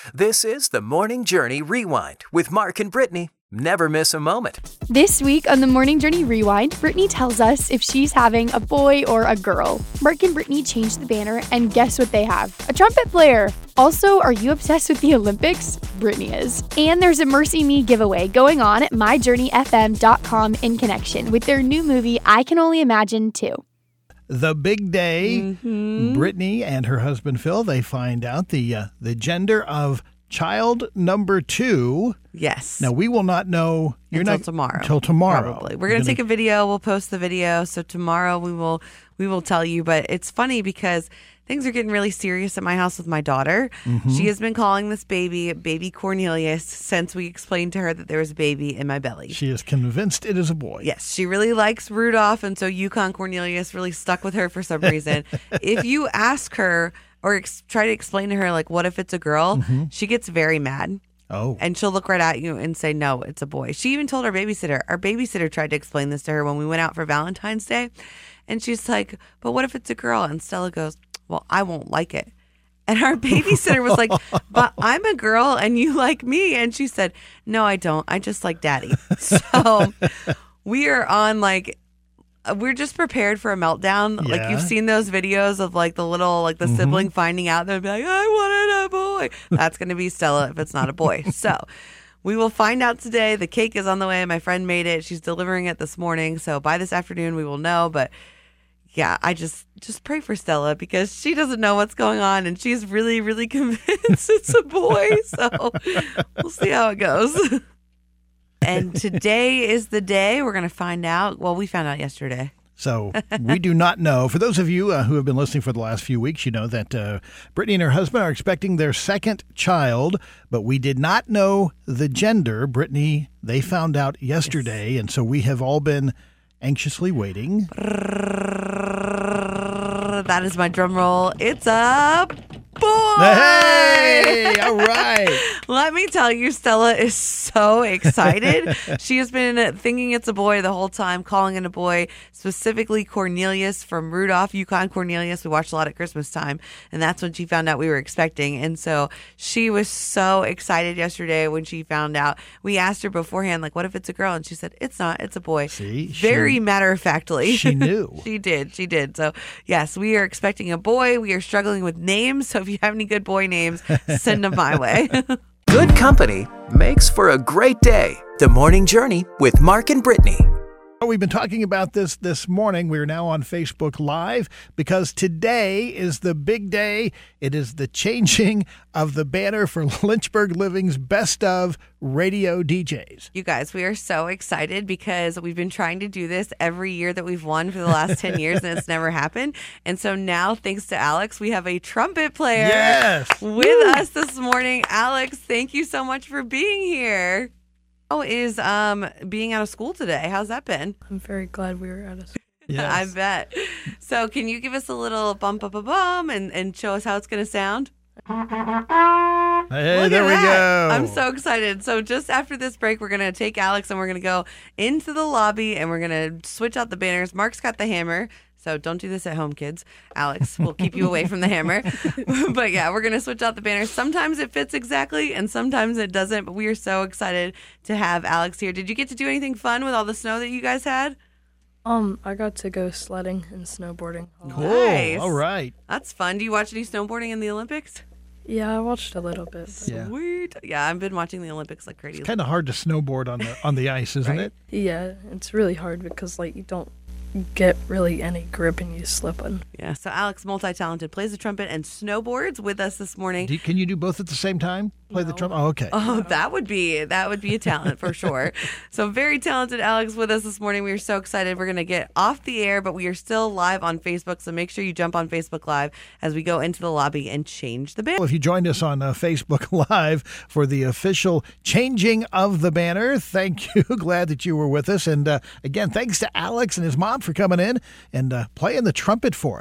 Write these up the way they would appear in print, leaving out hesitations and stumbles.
This is the Morning Journey Rewind with Mark and Brittany. Never miss a moment. This week on the Morning Journey Rewind, Brittany tells us if she's having a boy or a girl. Mark and Brittany changed the banner, and guess what they have? A trumpet player. Also, are you obsessed with the Olympics? Brittany is. And there's a Mercy Me giveaway going on at myjourneyfm.com in connection with their new movie, I Can Only Imagine 2. The big day. Brittany and her husband Phil, they find out the gender of child number 2. Yes. Now, we will not know until tomorrow. Until tomorrow. Probably. We're going to take a video. We'll post the video. So tomorrow we will tell you. But it's funny because things are getting really serious at my house with my daughter. She has been calling this baby Cornelius, since we explained to her that there was a baby in my belly. She is convinced it is a boy. Yes, she really likes Rudolph, and so Yukon Cornelius really stuck with her for some reason. If you ask her or try to explain to her, like, what if it's a girl, she gets very mad. Oh. And she'll look right at you and say, no, it's a boy. She even told our babysitter. Our babysitter tried to explain this to her when we went out for Valentine's Day. And she's like, but what if it's a girl? And Stella goes, well, I won't like it. And our babysitter was like, but I'm a girl and you like me. And she said, no, I don't. I just like daddy. So we are on, like, we're just prepared for a meltdown. Yeah. Like, you've seen those videos of, like, the little, like, the sibling finding out. They'll be like, I wanted a boy. That's going to be Stella if it's not a boy. So we will find out today. The cake is on the way. My friend made it. She's delivering it this morning. So by this afternoon, we will know. But yeah, I just pray for Stella because she doesn't know what's going on. And she's really, really convinced it's a boy. So we'll see how it goes. And today is the day we're going to find out. Well, we found out yesterday. So we do not know. For those of you who have been listening for the last few weeks, you know that Brittany and her husband are expecting their second child, but we did not know the gender. Brittany, they found out yesterday, yes. And so we have all been anxiously waiting. That is my drum roll. It's a boy! Hey, all right. Let me tell you, Stella is so excited. She has been thinking it's a boy the whole time, calling it a boy, specifically Cornelius from Rudolph, Yukon Cornelius. We watched a lot at Christmas time, and that's when she found out we were expecting. And so she was so excited yesterday when she found out. We asked her beforehand, like, what if it's a girl? And she said, it's not, it's a boy. See? Very matter-of-factly. She knew. She did. So, yes, we are expecting a boy. We are struggling with names. So if you have any good boy names, send them my way. Good company makes for a great day. The Morning Journey with Mark and Brittany. We've been talking about this morning. We're now on Facebook Live because today is the big day. It is the changing of the banner for Lynchburg Living's Best of Radio DJs. You guys, we are so excited because we've been trying to do this every year that we've won for the last 10 years, and it's never happened. And so now, thanks to Alex, we have a trumpet player with us this morning. Alex, thank you so much for being here. How is being out of school today? How's that been? I'm very glad we were out of school. Yes. I bet. So can you give us a little bum and show us how it's going to sound? Hey, Look there at we that. go. I'm so excited. So just after this break, we're going to take Alex and we're going to go into the lobby and we're going to switch out the banners. Mark's got the hammer. So don't do this at home, kids. Alex will keep you away from the hammer. But yeah, we're going to switch out the banners. Sometimes it fits exactly and sometimes it doesn't. But we are so excited to have Alex here. Did you get to do anything fun with all the snow that you guys had? I got to go sledding and snowboarding. Cool. Nice. All right. That's fun. Do you watch any snowboarding in the Olympics? Yeah, I watched a little bit. But Yeah. Sweet. Yeah, I've been watching the Olympics like crazy. It's kind of hard to snowboard on the ice, isn't Right. it? yeah, it's really hard because you don't get really any grip and you slip on. Yeah, so Alex, multi-talented, plays the trumpet and snowboards with us this morning. Can you do both at the same time? Play the trumpet? Oh, okay. Oh, that would be a talent for sure. So very talented Alex with us this morning. We are so excited. We're going to get off the air, but we are still live on Facebook. So make sure you jump on Facebook Live as we go into the lobby and change the banner. Well, if you joined us on Facebook Live for the official changing of the banner, thank you. Glad that you were with us. And again, thanks to Alex and his mom for coming in and playing the trumpet for us.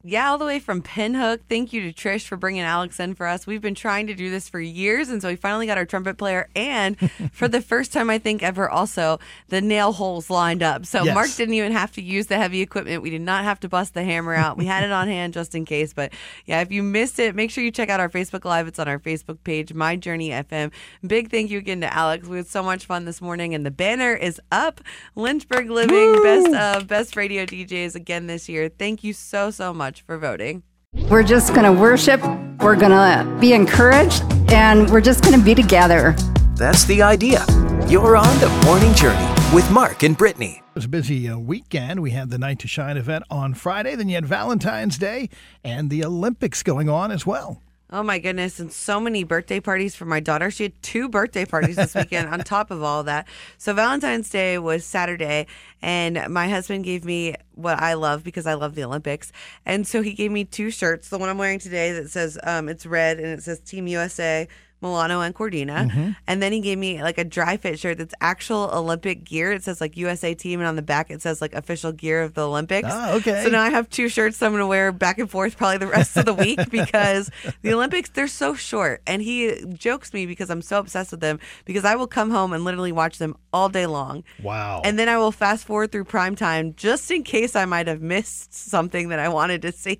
Yeah, all the way from Pinhook. Thank you to Trish for bringing Alex in for us. We've been trying to do this for years, and so we finally got our trumpet player. And for the first time, I think, ever, also, the nail holes lined up. So Yes. Mark didn't even have to use the heavy equipment. We did not have to bust the hammer out. We had it on hand just in case. But yeah, if you missed it, make sure you check out our Facebook Live. It's on our Facebook page, My Journey FM. Big thank you again to Alex. We had so much fun this morning, and the banner is up. Lynchburg Living, best radio DJs again this year. Thank you so much for voting. We're just going to worship, we're going to be encouraged, and we're just going to be together. That's the idea. You're on the Morning Journey with Mark and Brittany. It was a busy weekend. We had the Night to Shine event on Friday. Then you had Valentine's Day and the Olympics going on as well. Oh my goodness, and so many birthday parties for my daughter. She had 2 birthday parties this weekend on top of all that. So Valentine's Day was Saturday, and my husband gave me what I love because I love the Olympics. And so he gave me 2 shirts. The one I'm wearing today that says, it's red and it says Team USA, Milano and Cordina. And then he gave me like a dry fit shirt that's actual Olympic gear. It says like USA team, and on the back it says like official gear of the Olympics. Oh, okay. So now I have 2 shirts that I'm going to wear back and forth probably the rest of the week because the Olympics, they're so short. And he jokes me because I'm so obsessed with them because I will come home and literally watch them all day long. Wow. And then I will fast forward through prime time just in case I might have missed something that I wanted to see.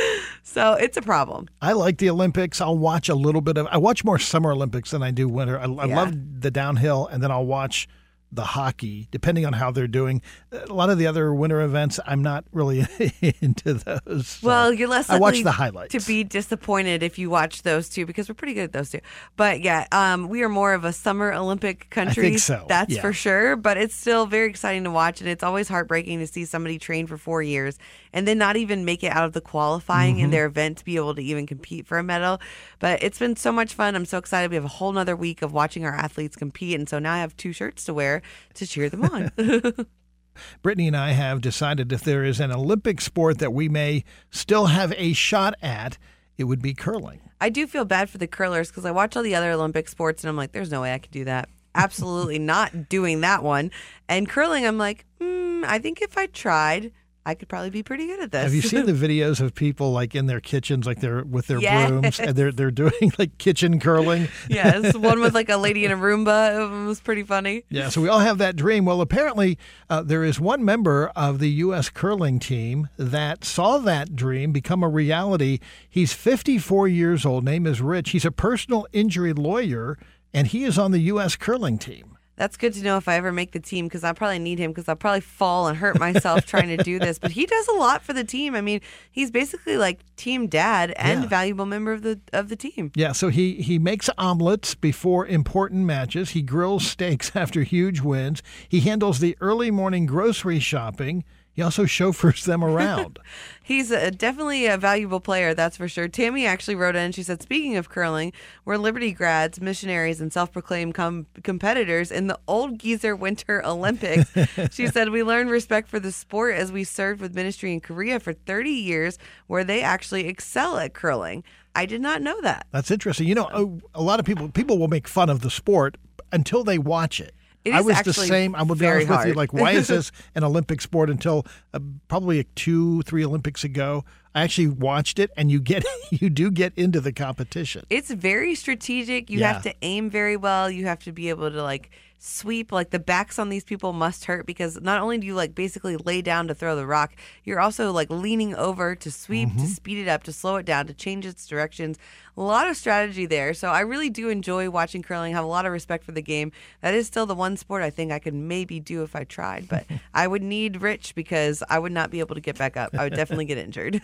So it's a problem. I like the Olympics. I'll watch a little bit of. I watch more Summer Olympics than I do winter. I love the downhill, and then I'll watch the hockey, depending on how they're doing. A lot of the other winter events, I'm not really into those. So Well, you're less I watch likely the highlights. to be disappointed if you watch those 2 because we're pretty good at those 2. But yeah, we are more of a summer Olympic country. I think so. That's Yeah. for sure. But it's still very exciting to watch, and it's always heartbreaking to see somebody train for 4 years and then not even make it out of the qualifying in their event to be able to even compete for a medal. But it's been so much fun. I'm so excited. We have a whole nother week of watching our athletes compete, and so now I have 2 shirts to wear to cheer them on. Brittany and I have decided if there is an Olympic sport that we may still have a shot at, it would be curling. I do feel bad for the curlers because I watch all the other Olympic sports and I'm like, there's no way I could do that. Absolutely not doing that one. And curling, I'm like, I think if I tried, I could probably be pretty good at this. Have you seen the videos of people like in their kitchens, like they're with their Yes. brooms, and they're doing like kitchen curling? Yes, one with like a lady in a Roomba. It was pretty funny. Yeah, so we all have that dream. Well, apparently there is one member of the U.S. curling team that saw that dream become a reality. He's 54 years old. Name is Rich. He's a personal injury lawyer, and he is on the U.S. curling team. That's good to know if I ever make the team because I'll probably need him because I'll probably fall and hurt myself trying to do this. But he does a lot for the team. I mean, he's basically like team dad and a valuable member of the team. Yeah, so he makes omelets before important matches. He grills steaks after huge wins. He handles the early morning grocery shopping. He also chauffeurs them around. He's definitely a valuable player, that's for sure. Tammy actually wrote in, she said, speaking of curling, we're Liberty grads, missionaries, and self-proclaimed competitors in the Old Geezer Winter Olympics. She said, we learned respect for the sport as we served with ministry in Korea for 30 years, where they actually excel at curling. I did not know that. That's interesting. You know, a lot of people will make fun of the sport until they watch it. It I is was the actually same. I will be very honest with you. hard. Like, why is this an Olympic sport? Until probably 2-3 Olympics ago, I actually watched it, and you do get into the competition. It's very strategic. You have to aim very well. You have to be able to like sweep. Like the backs on these people must hurt because not only do you like basically lay down to throw the rock, you're also like leaning over to sweep, to speed it up, to slow it down, to change its directions. A lot of strategy there. So I really do enjoy watching curling. Have a lot of respect for the game. That is still the one sport I think I could maybe do if I tried, but I would need Rich because I would not be able to get back up. I would definitely get injured.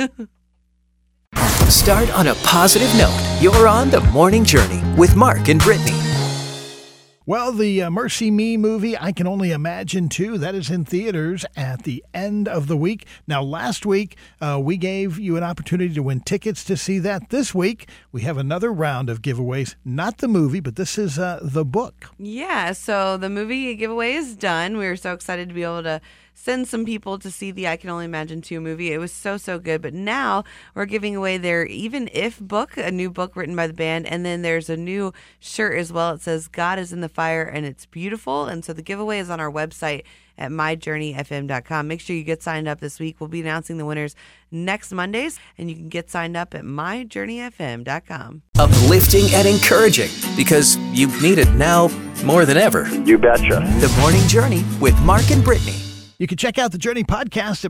Start on a positive note. You're on the Morning Journey with Mark and Brittany. Well, the Mercy Me movie, I Can Only Imagine 2, that is in theaters at the end of the week. Now, last week, we gave you an opportunity to win tickets to see that. This week, we have another round of giveaways. Not the movie, but this is the book. Yeah, so the movie giveaway is done. We were so excited to be able to send some people to see the I Can Only Imagine 2 movie. It was so good. But now we're giving away their Even If book, a new book written by the band. And then there's a new shirt as well. It says God is in the Fire, and it's beautiful. And so the giveaway is on our website. at myjourneyfm.com. Make sure you get signed up this week. We'll be announcing the winners next Mondays, and you can get signed up at myjourneyfm.com. Uplifting and encouraging, because you need it now more than ever. You betcha. The Morning Journey with Mark and Brittany. You can check out the Journey podcast at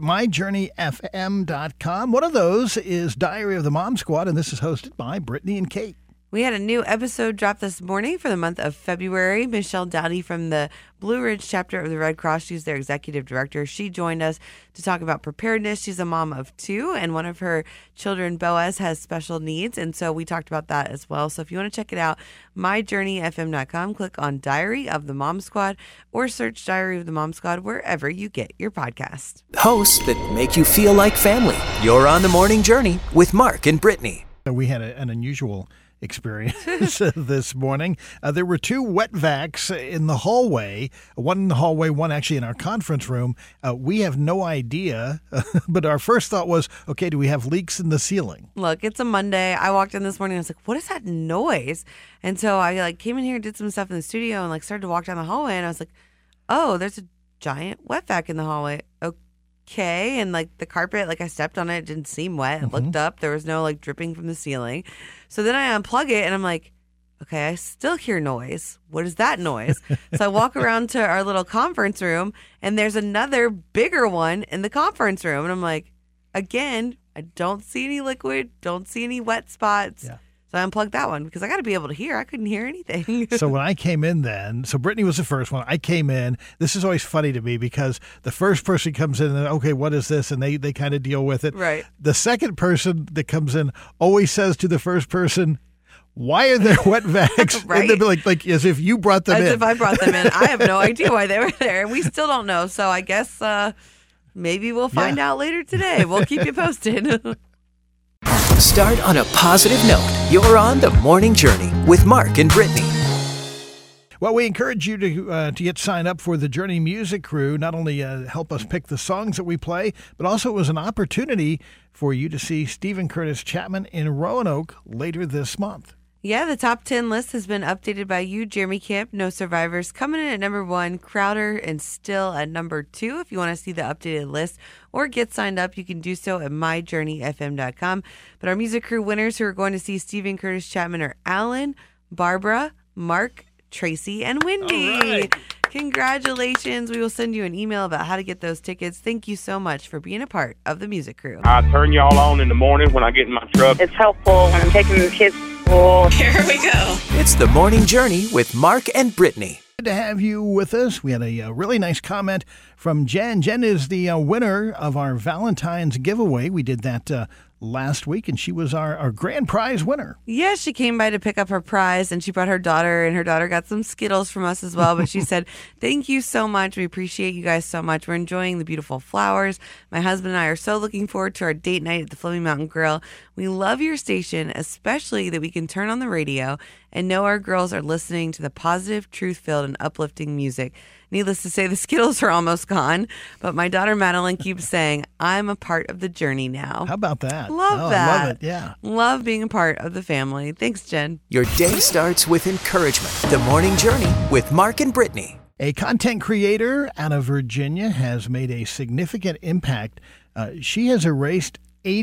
myjourneyfm.com. One of those is Diary of the Mom Squad, and this is hosted by Brittany and Kate. We had a new episode drop this morning for the month of February. Michelle Dowdy from the Blue Ridge chapter of the Red Cross, she's their executive director. She joined us to talk about preparedness. She's a mom of 2, and one of her children, Boaz, has special needs. And so we talked about that as well. So if you want to check it out, myjourneyfm.com, click on Diary of the Mom Squad or search Diary of the Mom Squad wherever you get your podcast. Hosts that make you feel like family. You're on The Morning Journey with Mark and Brittany. So we had an unusual experience this morning. There were 2 wet vacs in the hallway, one in the hallway, one actually in our conference room. We have no idea, but our first thought was, okay, do we have leaks in the ceiling? Look, it's a Monday. I walked in this morning and I was like, what is that noise? And so I came in here and did some stuff in the studio and started to walk down the hallway, and I was like, oh, there's a giant wet vac in the hallway. Okay. And the carpet, I stepped on it didn't seem wet. I looked up, there was no dripping from the ceiling. So then I unplug it and I'm like, okay, I still hear noise. What is that noise? So I walk around to our little conference room, and there's another bigger one in the conference room. And I'm like, again, I don't see any liquid, don't see any wet spots. Yeah. So I unplugged that one because I got to be able to hear. I couldn't hear anything. So when I came in then, so Brittany was the first one. I came in. This is always funny to me because the first person comes in and, okay, what is this? And they kind of deal with it. Right. The second person that comes in always says to the first person, why are there wet vacs? Right. And they'd be like as if you brought them in. As if I brought them in. I have no idea why they were there. We still don't know. So I guess maybe we'll find out later today. We'll keep you posted. Start on a positive note. You're on The Morning Journey with Mark and Brittany. Well, we encourage you to get signed up for the Journey Music Crew. Not only help us pick the songs that we play, but also it was an opportunity for you to see Stephen Curtis Chapman in Roanoke later this month. Yeah, the top 10 list has been updated by you, Jeremy Camp. No Survivors coming in at number 1, Crowder and Still at number 2. If you want to see the updated list or get signed up, you can do so at myjourneyfm.com. But our music crew winners who are going to see Stephen Curtis Chapman are Alan, Barbara, Mark, Tracy, and Wendy. All right. Congratulations. We will send you an email about how to get those tickets. Thank you so much for being a part of the music crew. I turn y'all on in the morning when I get in my truck. It's helpful when I'm taking the kids to school. Here we go. It's The Morning Journey with Mark and Brittany. Good to have you with us. We had a really nice comment from Jen. Jen is the winner of our Valentine's giveaway. We did that last week, and she was our grand prize winner. Yeah, she came by to pick up her prize, and she brought her daughter, and her daughter got some Skittles from us as well. But she said, thank you so much. We appreciate you guys so much. We're enjoying the beautiful flowers. My husband and I are so looking forward to our date night at the Fleming Mountain Grill. We love your station, especially that we can turn on the radio and know our girls are listening to the positive, truth-filled, and uplifting music. Needless to say, the Skittles are almost gone, but my daughter Madeline keeps saying, I'm a part of the journey now. How about that? Love that. I love it, yeah. Love being a part of the family. Thanks, Jen. Your day starts with encouragement. The Morning Journey with Mark and Brittany. A content creator out of Virginia has made a significant impact. She has erased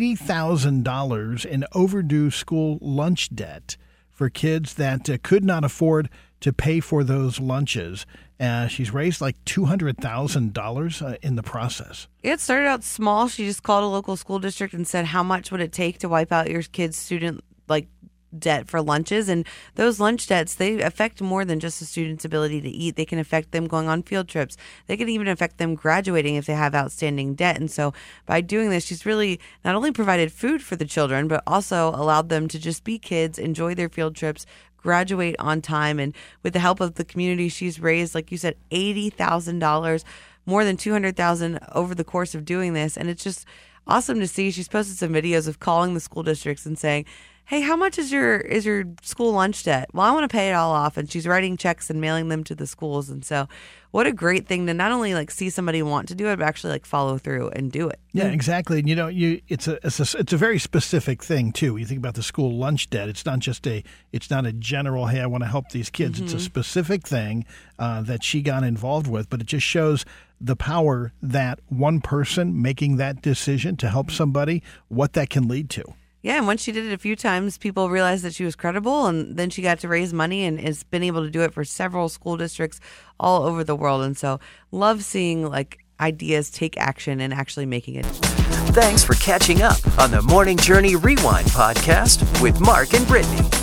$80,000 in overdue school lunch debt for kids that could not afford to pay for those lunches. She's raised like $200,000 in the process. It started out small. She just called a local school district and said, how much would it take to wipe out your kid's student debt for lunches? And those lunch debts, they affect more than just a student's ability to eat. They can affect them going on field trips. They can even affect them graduating if they have outstanding debt. And so by doing this, she's really not only provided food for the children, but also allowed them to just be kids, enjoy their field trips, graduate on time. And with the help of the community, she's raised, like you said, $80,000, more than $200,000 over the course of doing this. And it's just awesome to see. She's posted some videos of calling the school districts and saying, hey, how much is your school lunch debt? Well, I want to pay it all off. And she's writing checks and mailing them to the schools. And so what a great thing to not only like see somebody want to do it, but actually like follow through and do it. Yeah, exactly. And it's a very specific thing too. You think about the school lunch debt. It's not a general, hey, I want to help these kids. It's a specific thing that she got involved with, but it just shows the power that one person making that decision to help somebody, what that can lead to. Yeah, and once she did it a few times, people realized that she was credible, and then she got to raise money and has been able to do it for several school districts all over the world. And so love seeing like ideas take action and actually making it. Thanks for catching up on the Morning Journey Rewind podcast with Mark and Brittany.